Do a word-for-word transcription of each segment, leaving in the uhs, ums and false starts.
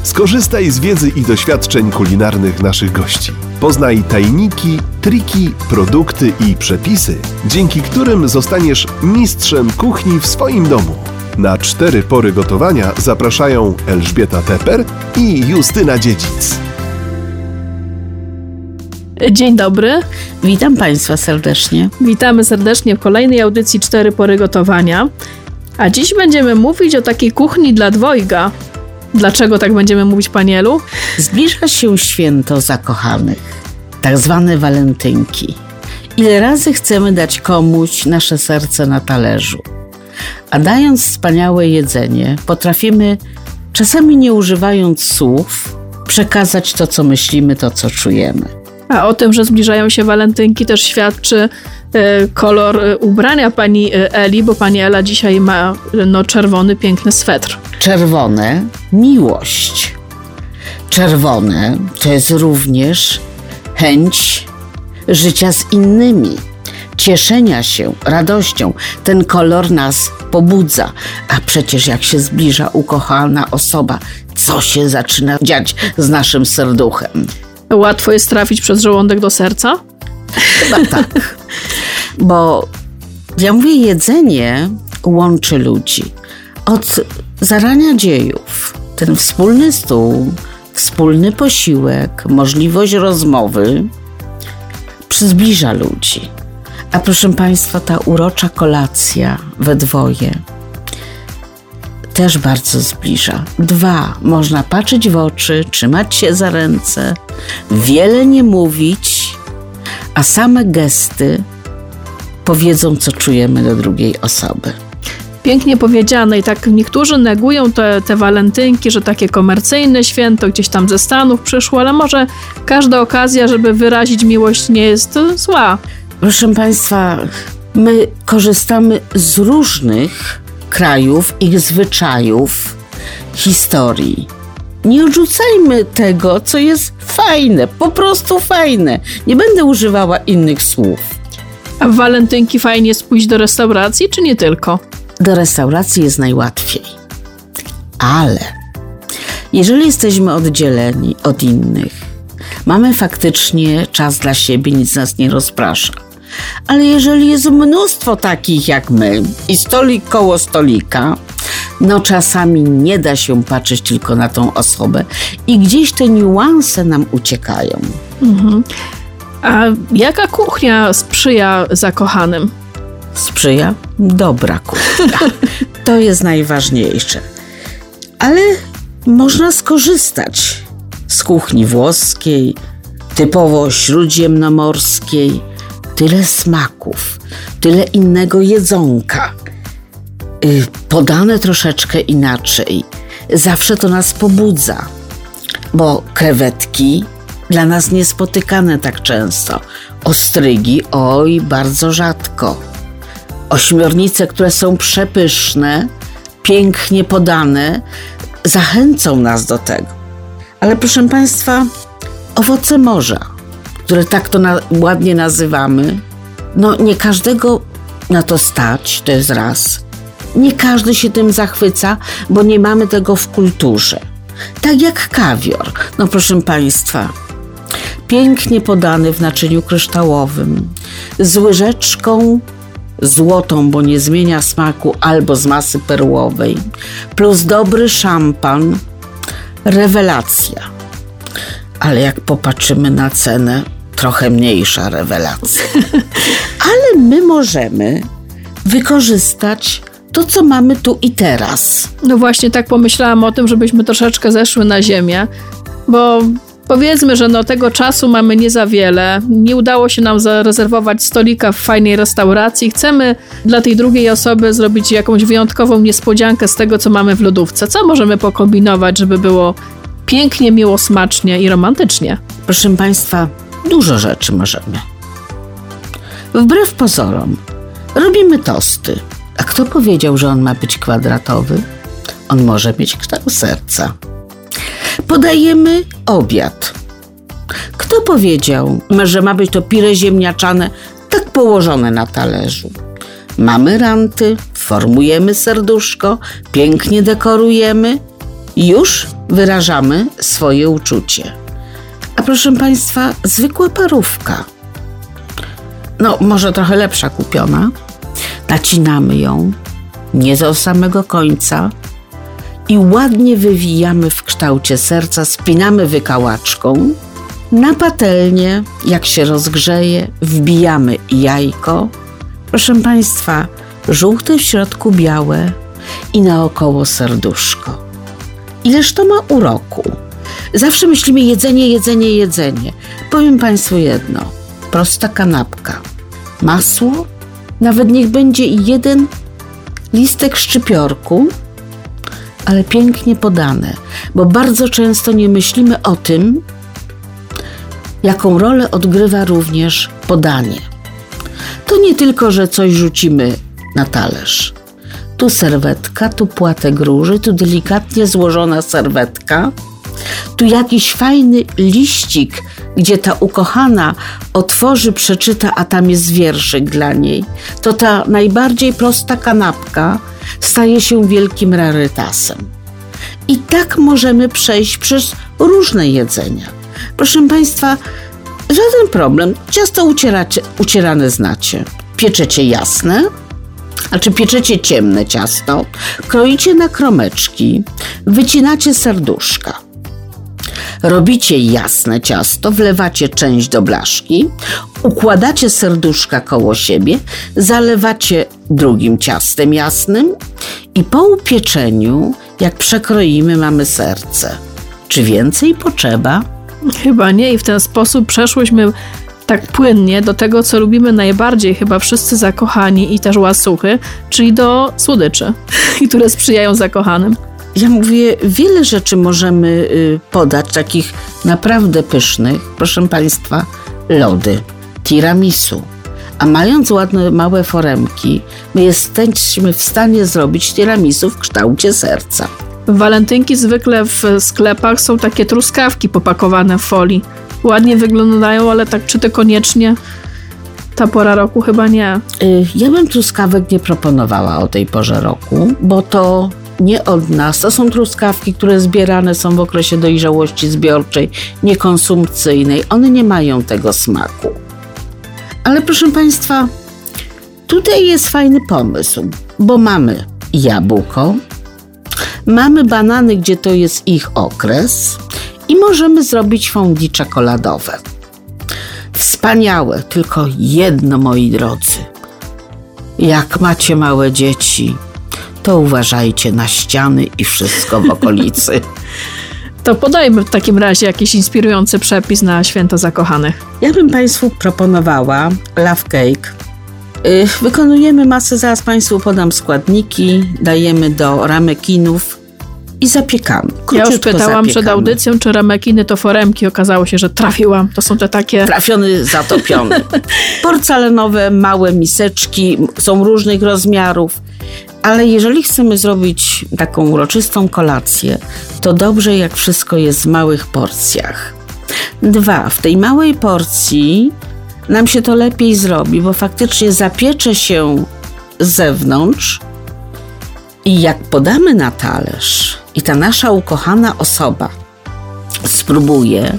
Skorzystaj z wiedzy i doświadczeń kulinarnych naszych gości. Poznaj tajniki, triki, produkty i przepisy, dzięki którym zostaniesz mistrzem kuchni w swoim domu. Na cztery pory gotowania zapraszają Elżbieta Teper i Justyna Dziedzic. Dzień dobry. Witam Państwa serdecznie. Witamy serdecznie w kolejnej audycji cztery pory gotowania. A dziś będziemy mówić o takiej kuchni dla dwojga. Dlaczego tak będziemy mówić, Pani Elu? Zbliża się święto zakochanych, tak zwane walentynki. Ile razy chcemy dać komuś nasze serce na talerzu. A dając wspaniałe jedzenie, potrafimy, czasami nie używając słów, przekazać to, co myślimy, to, co czujemy. A o tym, że zbliżają się walentynki, też świadczy y, kolor y, ubrania pani Eli, bo pani Ela dzisiaj ma no, czerwony, piękny swetr. Czerwone miłość. Czerwone to jest również chęć życia z innymi, cieszenia się radością. Ten kolor nas pobudza. A przecież jak się zbliża ukochana osoba, co się zaczyna dziać z naszym serduchem? Łatwo jest trafić przez żołądek do serca? Chyba tak. Bo ja mówię, jedzenie łączy ludzi. Od zarania dziejów. Ten wspólny stół, wspólny posiłek, możliwość rozmowy zbliża ludzi. A proszę Państwa, ta urocza kolacja we dwoje też bardzo zbliża. Dwa, można patrzeć w oczy, trzymać się za ręce, wiele nie mówić, a same gesty powiedzą, co czujemy do drugiej osoby. Pięknie powiedziane i tak niektórzy negują te, te walentynki, że takie komercyjne święto gdzieś tam ze Stanów przyszło, ale może każda okazja, żeby wyrazić miłość, nie jest zła. Proszę Państwa, my korzystamy z różnych krajów, ich zwyczajów, historii. Nie odrzucajmy tego, co jest fajne, po prostu fajne. Nie będę używała innych słów. A w walentynki fajnie jest pójść do restauracji, czy nie tylko? Do restauracji jest najłatwiej. Ale jeżeli jesteśmy oddzieleni od innych, mamy faktycznie czas dla siebie, nic nas nie rozprasza. Ale jeżeli jest mnóstwo takich jak my i stolik koło stolika, no czasami nie da się patrzeć tylko na tą osobę i gdzieś te niuanse nam uciekają. Mhm. A jaka kuchnia sprzyja zakochanym? Sprzyja? Dobra kuchnia. To jest najważniejsze. Ale można skorzystać z kuchni włoskiej, typowo śródziemnomorskiej. Tyle smaków, tyle innego jedzonka. Yy, podane troszeczkę inaczej. Zawsze to nas pobudza, bo krewetki dla nas niespotykane tak często. Ostrygi, oj, bardzo rzadko. Ośmiornice, które są przepyszne, pięknie podane, zachęcą nas do tego. Ale proszę Państwa, owoce morza, które tak to na, ładnie nazywamy, no nie każdego na to stać, to jest raz. Nie każdy się tym zachwyca, bo nie mamy tego w kulturze. Tak jak kawior. No proszę Państwa, pięknie podany w naczyniu kryształowym, z łyżeczką złotą, bo nie zmienia smaku, albo z masy perłowej, plus dobry szampan, rewelacja. Ale jak popatrzymy na cenę, trochę mniejsza rewelacja. Ale my możemy wykorzystać to, co mamy tu i teraz. No właśnie tak pomyślałam o tym, żebyśmy troszeczkę zeszły na ziemię, bo powiedzmy, że no tego czasu mamy nie za wiele. Nie udało się nam zarezerwować stolika w fajnej restauracji. Chcemy dla tej drugiej osoby zrobić jakąś wyjątkową niespodziankę z tego, co mamy w lodówce. Co możemy pokombinować, żeby było pięknie, miło, smacznie i romantycznie? Proszę Państwa, dużo rzeczy możemy. Wbrew pozorom, robimy tosty. A kto powiedział, że on ma być kwadratowy? On może mieć kształt serca. Podajemy obiad. Kto powiedział, że ma być to pire ziemniaczane tak położone na talerzu? Mamy ranty, formujemy serduszko, pięknie dekorujemy. Już wyrażamy swoje uczucie. A proszę Państwa, zwykła parówka, no może trochę lepsza kupiona, nacinamy ją nie do samego końca i ładnie wywijamy w kształcie serca, spinamy wykałaczką. Na patelnię, jak się rozgrzeje, wbijamy jajko. Proszę Państwa, żółte w środku białe i naokoło serduszko. Ileż to ma uroku. Zawsze myślimy jedzenie, jedzenie, jedzenie. Powiem Państwu jedno. Prosta kanapka. Masło, nawet niech będzie i jeden listek szczypiorku, ale pięknie podane, bo bardzo często nie myślimy o tym, jaką rolę odgrywa również podanie. To nie tylko, że coś rzucimy na talerz. Tu serwetka, tu płatek róży, tu delikatnie złożona serwetka, tu jakiś fajny liścik, gdzie ta ukochana otworzy, przeczyta, a tam jest wierszyk dla niej. To ta najbardziej prosta kanapka staje się wielkim rarytasem. I tak możemy przejść przez różne jedzenia. Proszę Państwa, żaden problem. Ciasto ucieracie, ucierane znacie. Pieczecie jasne, znaczy pieczecie ciemne ciasto, kroicie na kromeczki, wycinacie serduszka. Robicie jasne ciasto, wlewacie część do blaszki, układacie serduszka koło siebie, zalewacie drugim ciastem jasnym i po upieczeniu, jak przekroimy, mamy serce. Czy więcej potrzeba? Chyba nie i w ten sposób przeszłyśmy tak płynnie do tego, co lubimy najbardziej, chyba wszyscy zakochani i też łasuchy, czyli do słodyczy, które sprzyjają zakochanym. Ja mówię, wiele rzeczy możemy y, podać, takich naprawdę pysznych. Proszę Państwa, lody, tiramisu. A mając ładne, małe foremki, my jesteśmy w stanie zrobić tiramisu w kształcie serca. Walentynki zwykle w sklepach są takie truskawki popakowane w folii. Ładnie wyglądają, ale tak czy to koniecznie? Ta pora roku chyba nie. Y, ja bym truskawek nie proponowała o tej porze roku, bo to nie od nas. To są truskawki, które zbierane są w okresie dojrzałości zbiorczej, niekonsumpcyjnej. One nie mają tego smaku. Ale proszę Państwa, tutaj jest fajny pomysł, bo mamy jabłko, mamy banany, gdzie to jest ich okres i możemy zrobić fondue czekoladowe. Wspaniałe, tylko jedno, moi drodzy. Jak macie małe dzieci, to uważajcie na ściany i wszystko w okolicy. To podajmy w takim razie jakiś inspirujący przepis na święto zakochanych. Ja bym Państwu proponowała love cake. Yy, wykonujemy masę, zaraz Państwu podam składniki, dajemy do ramekinów i zapiekamy. Ja już Króciutko pytałam zapiekamy. przed audycją, czy ramekiny to foremki. Okazało się, że trafiłam. To są te takie... Trafiony, zatopiony. Porcelanowe, małe miseczki, są różnych rozmiarów. Ale jeżeli chcemy zrobić taką uroczystą kolację, to dobrze, jak wszystko jest w małych porcjach. Dwa, w tej małej porcji nam się to lepiej zrobi, bo faktycznie zapiecze się z zewnątrz i jak podamy na talerz i ta nasza ukochana osoba spróbuje,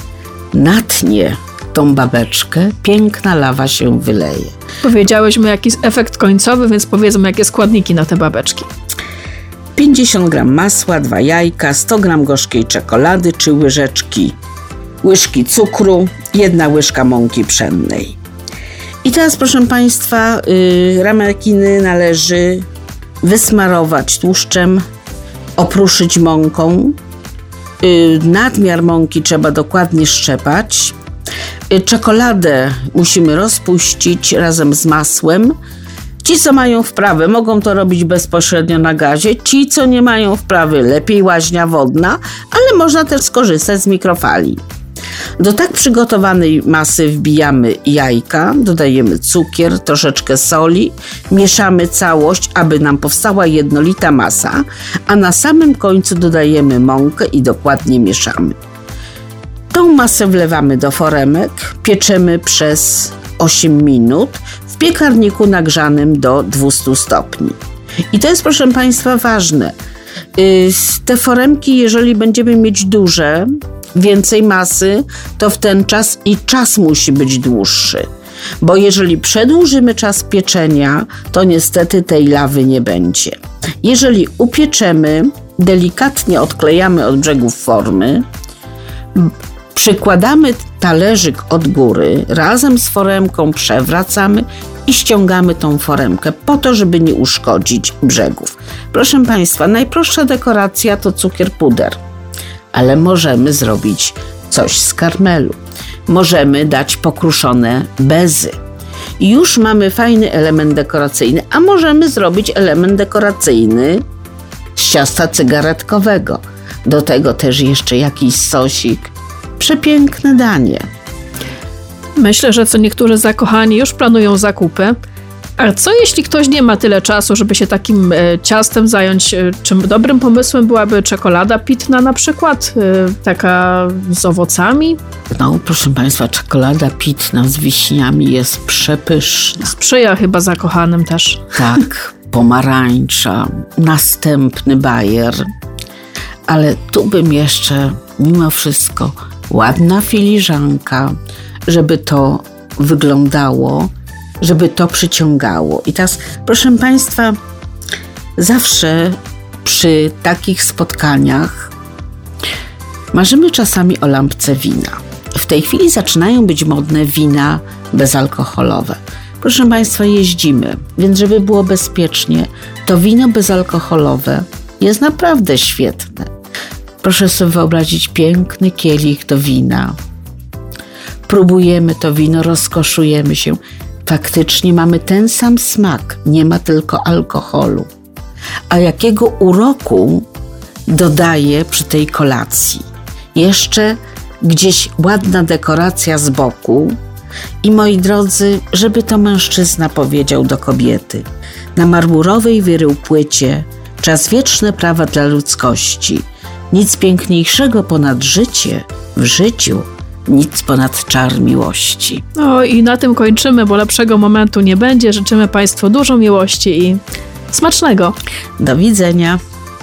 natnie tą babeczkę, piękna lawa się wyleje. Powiedziałyśmy jaki jest efekt końcowy, więc powiedzmy jakie składniki na te babeczki. pięćdziesiąt gramów masła, dwa jajka, sto gramów gorzkiej czekolady, trzy łyżeczki, łyżki cukru, jedna łyżka mąki pszennej. I teraz, proszę Państwa, yy, ramekiny należy wysmarować tłuszczem, opruszyć mąką. Yy, nadmiar mąki trzeba dokładnie szczepać. Yy, czekoladę musimy rozpuścić razem z masłem. Ci, co mają wprawę, mogą to robić bezpośrednio na gazie. Ci, co nie mają wprawy, lepiej łaźnia wodna, ale można też skorzystać z mikrofali. Do tak przygotowanej masy wbijamy jajka, dodajemy cukier, troszeczkę soli, mieszamy całość, aby nam powstała jednolita masa, a na samym końcu dodajemy mąkę i dokładnie mieszamy. Tą masę wlewamy do foremek, pieczemy przez osiem minut w piekarniku nagrzanym do dwustu stopni. I to jest, proszę Państwa, ważne. Te foremki, jeżeli będziemy mieć duże, więcej masy, to w ten czas i czas musi być dłuższy. Bo jeżeli przedłużymy czas pieczenia, to niestety tej lawy nie będzie. Jeżeli upieczemy, delikatnie odklejamy od brzegów formy, przykładamy talerzyk od góry, razem z foremką przewracamy i ściągamy tą foremkę po to, żeby nie uszkodzić brzegów. Proszę Państwa, najprostsza dekoracja to cukier puder, ale możemy zrobić coś z karmelu. Możemy dać pokruszone bezy. I już mamy fajny element dekoracyjny, a możemy zrobić element dekoracyjny z ciasta cygaretkowego. Do tego też jeszcze jakiś sosik. Przepiękne danie. Myślę, że co niektórzy zakochani już planują zakupy. A co jeśli ktoś nie ma tyle czasu, żeby się takim e, ciastem zająć? E, czy dobrym pomysłem byłaby czekolada pitna na przykład? E, taka z owocami? No, proszę Państwa, czekolada pitna z wiśniami jest przepyszna. Sprzyja chyba zakochanym też. Tak, pomarańcza, następny bajer. Ale tu bym jeszcze, mimo wszystko, ładna filiżanka, żeby to wyglądało, żeby to przyciągało. I teraz, proszę Państwa, zawsze przy takich spotkaniach marzymy czasami o lampce wina. W tej chwili zaczynają być modne wina bezalkoholowe. Proszę Państwa, jeździmy, więc żeby było bezpiecznie, to wino bezalkoholowe jest naprawdę świetne. Proszę sobie wyobrazić piękny kielich do wina. Próbujemy to wino, rozkoszujemy się. Faktycznie mamy ten sam smak, nie ma tylko alkoholu. A jakiego uroku dodaje przy tej kolacji? Jeszcze gdzieś ładna dekoracja z boku i moi drodzy, żeby to mężczyzna powiedział do kobiety. Na marmurowej wyrył płycie czas wieczne prawa dla ludzkości. Nic piękniejszego ponad życie w życiu, nic ponad czar miłości. No i na tym kończymy, bo lepszego momentu nie będzie. Życzymy Państwu dużo miłości i smacznego. Do widzenia.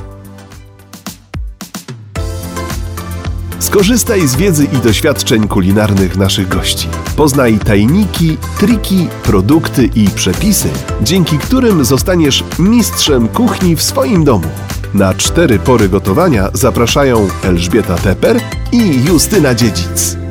Skorzystaj z wiedzy i doświadczeń kulinarnych naszych gości. Poznaj tajniki, triki, produkty i przepisy, dzięki którym zostaniesz mistrzem kuchni w swoim domu. Na cztery pory gotowania zapraszają Elżbieta Teper i Justyna Dziedzic.